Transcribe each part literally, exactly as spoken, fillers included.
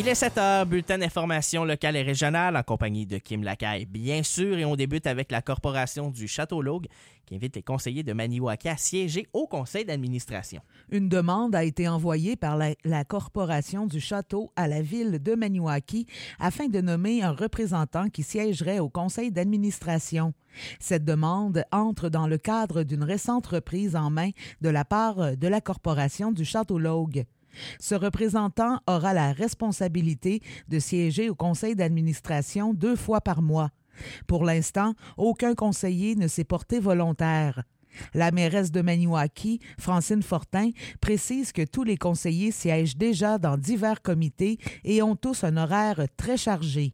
Il est sept heures, bulletin d'information locale et régionale en compagnie de Kim Lacaille, bien sûr, et on débute avec la corporation du Château-Laugue qui invite les conseillers de Maniwaki à siéger au conseil d'administration. Une demande a été envoyée par la, la corporation du Château à la ville de Maniwaki afin de nommer un représentant qui siégerait au conseil d'administration. Cette demande entre dans le cadre d'une récente reprise en main de la part de la corporation du Château-Laugue. Ce représentant aura la responsabilité de siéger au conseil d'administration deux fois par mois. Pour l'instant, aucun conseiller ne s'est porté volontaire. La mairesse de Maniwaki, Francine Fortin, précise que tous les conseillers siègent déjà dans divers comités et ont tous un horaire très chargé.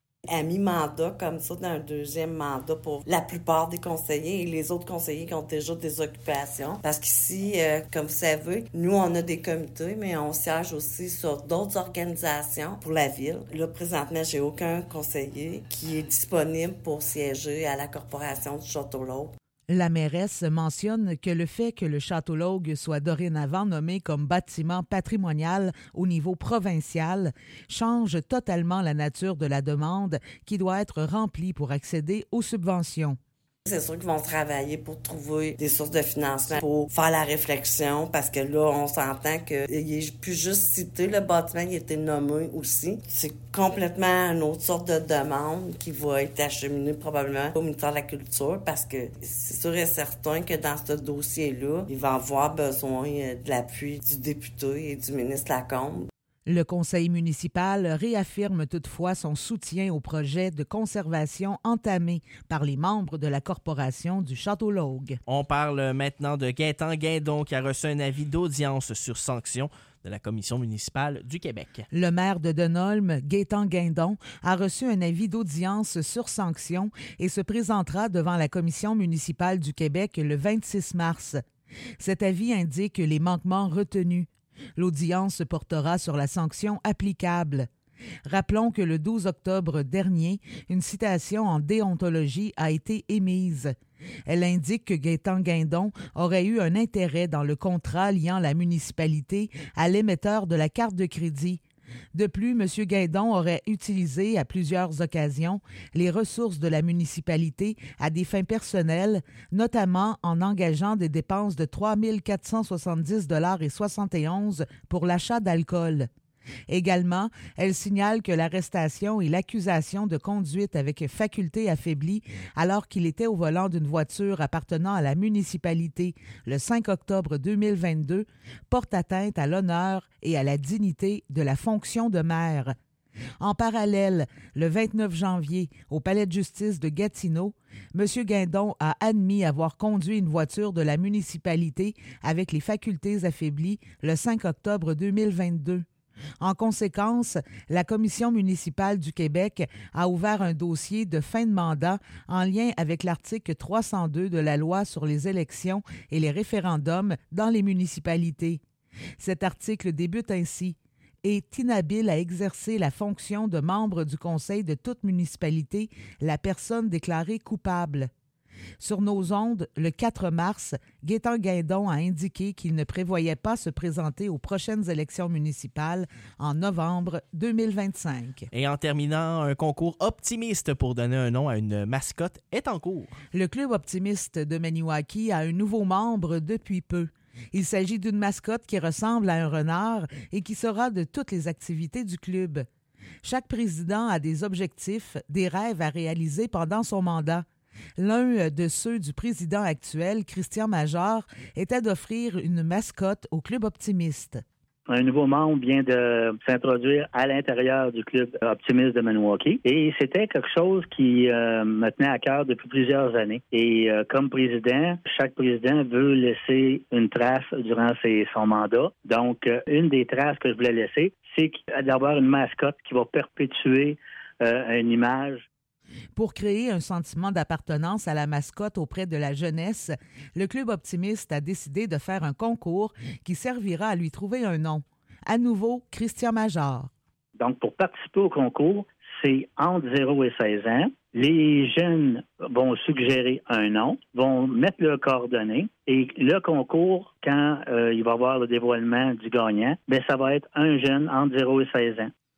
À mi-mandat, comme ça, dans un deuxième mandat pour la plupart des conseillers et les autres conseillers qui ont déjà des occupations. Parce qu'ici, euh, comme vous savez, nous, on a des comités, mais on siège aussi sur d'autres organisations pour la ville. Là, présentement, j'ai aucun conseiller qui est disponible pour siéger à la corporation du Château-Laugue. La mairesse mentionne que le fait que le Château-Laugue soit dorénavant nommé comme bâtiment patrimonial au niveau provincial change totalement la nature de la demande qui doit être remplie pour accéder aux subventions. C'est sûr qu'ils vont travailler pour trouver des sources de financement, pour faire la réflexion, parce que là, on s'entend qu'il n'est plus juste cité, le bâtiment qui a été nommé aussi. C'est complètement une autre sorte de demande qui va être acheminée probablement au ministère de la Culture, parce que c'est sûr et certain que dans ce dossier-là, il va avoir besoin de l'appui du député et du ministre Lacombe. Le conseil municipal réaffirme toutefois son soutien au projet de conservation entamé par les membres de la corporation du Château-Laugue. On parle maintenant de Gaétan Guindon qui a reçu un avis d'audience sur sanction de la Commission municipale du Québec. Le maire de Denholm, Gaétan Guindon, a reçu un avis d'audience sur sanction et se présentera devant la Commission municipale du Québec le vingt-six mars. Cet avis indique les manquements retenus. L'audience portera sur la sanction applicable. Rappelons que le douze octobre dernier, une citation en déontologie a été émise. Elle indique que Gaétan Guindon aurait eu un intérêt dans le contrat liant la municipalité à l'émetteur de la carte de crédit. De plus, M. Guindon aurait utilisé à plusieurs occasions les ressources de la municipalité à des fins personnelles, notamment en engageant des dépenses de trois mille quatre cent soixante-dix dollars et soixante et onze pour l'achat d'alcool. Également, elle signale que l'arrestation et l'accusation de conduite avec faculté affaiblie alors qu'il était au volant d'une voiture appartenant à la municipalité le cinq octobre deux mille vingt-deux portent atteinte à l'honneur et à la dignité de la fonction de maire. En parallèle, le vingt-neuf janvier, au palais de justice de Gatineau, M. Guindon a admis avoir conduit une voiture de la municipalité avec les facultés affaiblies le cinq octobre deux mille vingt-deux. En conséquence, la Commission municipale du Québec a ouvert un dossier de fin de mandat en lien avec l'article trois cent deux de la Loi sur les élections et les référendums dans les municipalités. Cet article débute ainsi. Est inhabile à exercer la fonction de membre du conseil de toute municipalité la personne déclarée coupable. Sur nos ondes, le quatre mars, Gaétan Guindon a indiqué qu'il ne prévoyait pas se présenter aux prochaines élections municipales en novembre deux mille vingt-cinq. Et en terminant, un concours optimiste pour donner un nom à une mascotte est en cours. Le Club optimiste de Maniwaki a un nouveau membre depuis peu. Il s'agit d'une mascotte qui ressemble à un renard et qui sera de toutes les activités du club. Chaque président a des objectifs, des rêves à réaliser pendant son mandat. L'un de ceux du président actuel, Christian Major, était d'offrir une mascotte au Club optimiste. Un nouveau membre vient de s'introduire à l'intérieur du Club optimiste de Maniwaki et c'était quelque chose qui euh, me tenait à cœur depuis plusieurs années. Et euh, comme président, chaque président veut laisser une trace durant ses, son mandat. Donc, euh, une des traces que je voulais laisser, c'est d'avoir une mascotte qui va perpétuer euh, une image. Pour créer un sentiment d'appartenance à la mascotte auprès de la jeunesse, le Club optimiste a décidé de faire un concours qui servira à lui trouver un nom. À nouveau, Christian Major. Donc, pour participer au concours, c'est entre zéro et seize ans. Les jeunes vont suggérer un nom, vont mettre leurs coordonnées et le concours, quand euh, il va y avoir le dévoilement du gagnant, bien, ça va être un jeune entre zéro et seize ans.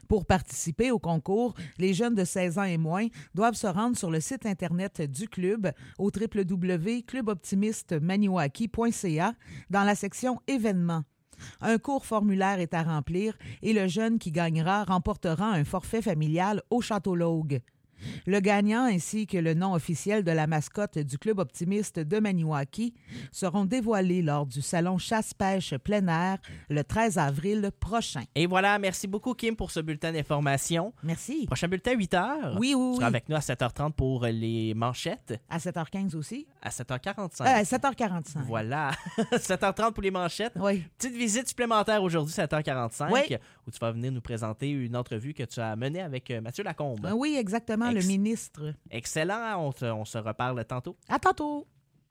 Pour participer au concours, les jeunes de seize ans et moins doivent se rendre sur le site Internet du club au w w w point club optimiste maniwaki point c a dans la section événements. Un court formulaire est à remplir et le jeune qui gagnera remportera un forfait familial au Château Logue. Le gagnant ainsi que le nom officiel de la mascotte du Club optimiste de Maniwaki seront dévoilés lors du salon chasse-pêche plein air le treize avril prochain. Et voilà, merci beaucoup Kim pour ce bulletin d'information. Merci. Prochain bulletin, huit heures. Oui, oui, oui. Tu seras avec nous à sept heures trente pour les manchettes. À sept heures quinze aussi? À sept heures quarante-cinq. Euh, à sept heures quarante-cinq. Voilà. sept heures trente pour les manchettes. Oui. Petite visite supplémentaire aujourd'hui, sept heures quarante-cinq, Oui. où tu vas venir nous présenter une entrevue que tu as menée avec Mathieu Lacombe. Oui, exactement, Ex- le ministre. Excellent. On, te- on se reparle tantôt. À tantôt.